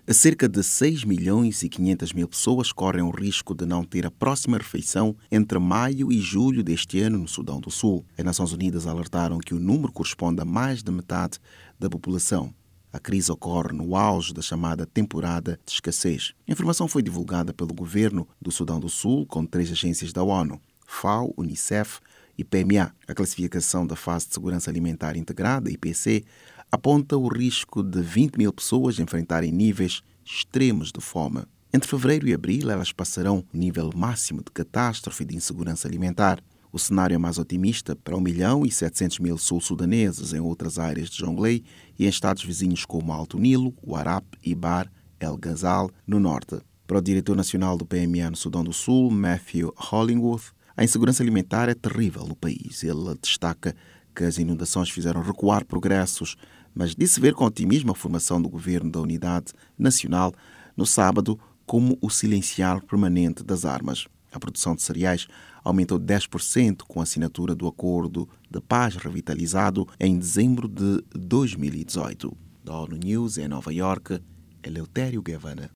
Cerca de 6 milhões e 500 mil pessoas correm o risco de não ter a próxima refeição entre maio e julho deste ano no Sudão do Sul. As Nações Unidas alertaram que o número corresponde a mais de metade da população. A crise ocorre no auge da chamada temporada de escassez. A informação foi divulgada pelo governo do Sudão do Sul com 3 agências da ONU, FAO, UNICEF e PMA. A classificação da Fase de Segurança Alimentar Integrada, IPC, aponta o risco de 20 mil pessoas enfrentarem níveis extremos de fome. Entre fevereiro e abril, elas passarão o nível máximo de catástrofe de insegurança alimentar. O cenário é mais otimista para 1 milhão e 700 mil sul-sudaneses em outras áreas de Jonglei e em estados vizinhos como Alto Nilo, Warrap e Bahr el Ghazal, no norte. Para o diretor nacional do PMA no Sudão do Sul, Matthew Hollingworth, a insegurança alimentar é terrível no país. Ele destaca que as inundações fizeram recuar progressos, mas disse ver com otimismo a formação do governo da Unidade Nacional no sábado como o silenciar permanente das armas. A produção de cereais aumentou 10% com a assinatura do Acordo de Paz revitalizado em dezembro de 2018. Da ONU News em Nova Iorque, Eleutério Gavanna.